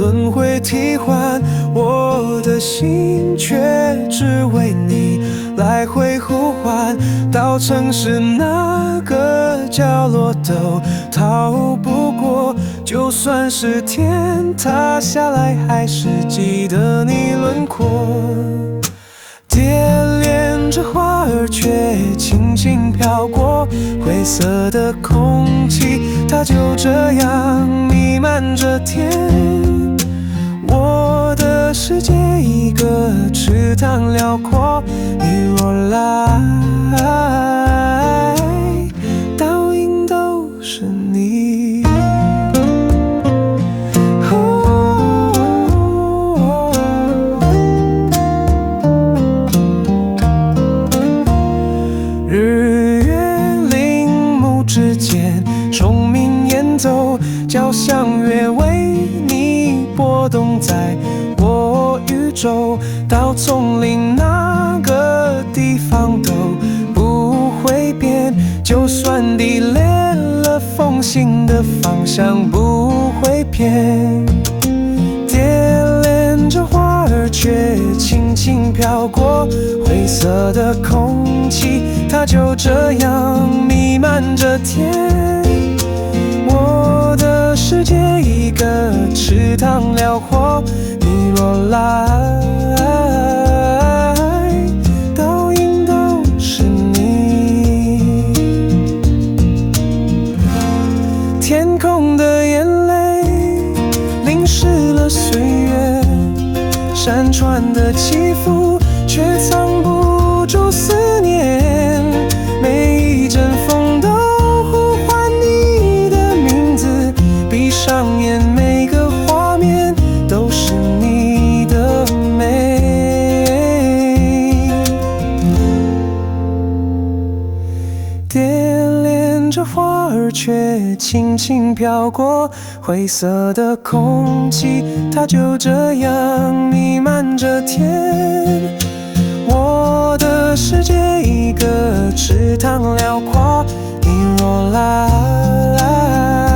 轮回替换，我的心却只为你来回呼唤，到城市那个角落都逃不过，就算是天塌下来，还是记得你轮廓。蝶恋着花儿，却轻轻飘过灰色的空气，它就这样弥漫着天。我的世界一个池塘辽阔，你若来，倒影都是你。日月林木之间，虫鸣演奏，交响乐为你拨动在我宇宙，到丛林那个地方都不会变，就算地裂了，风行的方向不会偏。蝶恋着花儿，却轻轻飘过灰色的空气，它就这样弥漫着天。我的世界一个池塘辽阔，你若来，倒影都是你。天空的眼泪淋湿了岁月，山川的起伏却藏不住思念，每一阵风都呼唤你的名字，闭上眼，每个画面都是你的美。蝶恋着花儿，却轻轻飘过灰色的空气，它就这样弥漫着天。我的世界一个池塘辽阔，你若来。